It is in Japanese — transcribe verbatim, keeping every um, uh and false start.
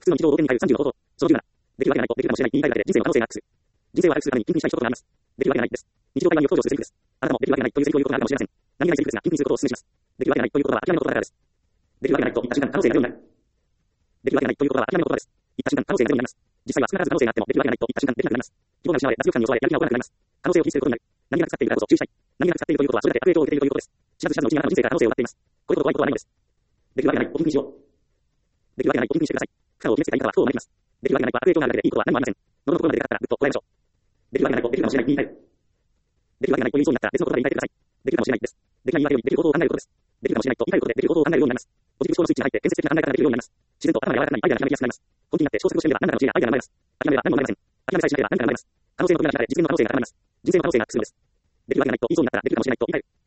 普通の日常を表に変えるさんじゅうの方法。そのじゅうなな。できるわけがないとできるかもしれないに言い換えられて人生の可能性がアップする。人生を早くするために緊急したい一言があります。できるわけがないです。日常会話によく登場するセリフです。あなたもできるわけがないというセリフを言うことがあるかもしれません。何気ないセリフですが、緊急することをお勧めします。できるわけがないということは諦めのことだからです。できるわけがないと言った瞬間可能性がゼロになる。できるわけがないということは諦めのことです。言った瞬間可能性がゼロになります。実際は少なからず可能性があってもできるわけがないと言った瞬間できなくなります。希望が失われ、脱力感に襲われ、やる気が起こらなくなります。可能性を気にすることになる。何気なく使っているからこそ注意したい。何気なく使っているということはそれだけ悪影響を受けているということです。知らず知らずのうちにあなたの人生が可能性を奪っています。こういうことは怖いことはないのです。できるわけがない。お聞きにしよう。できるわけがない。お聞きにしてください。負荷を決めつけた言い方は不幸を招きます。できるわけがないは悪影響があるだけでいいことは何もありません。喉のところまで出かかったらぐっとこらえましょう。できるわけがないとできるかもしれないに言い換える。できるわけがないと言いそうになったら別の言葉で言い換えてください。できるかもしれないです。できない言い訳よりできることを考えることです。できるかもしれないと言い換えることでできることを考えるようになります。ポジティブ思考のスイッチが入って建設的な考え方ができるようになります。自然と頭が柔らかくなりアイデアがひらめきやすくなります。本気になって小説をしてみれば何らかの知恵やアイデアが生まれます。諦めれば何も生まれません。諦めさえしなければ何かが生まれます。可能性の扉が開かれ実現の可能性が高まります。人生の可能性が進むのです。できるわけがないと言いそうになったらできるかもしれないと言い換える。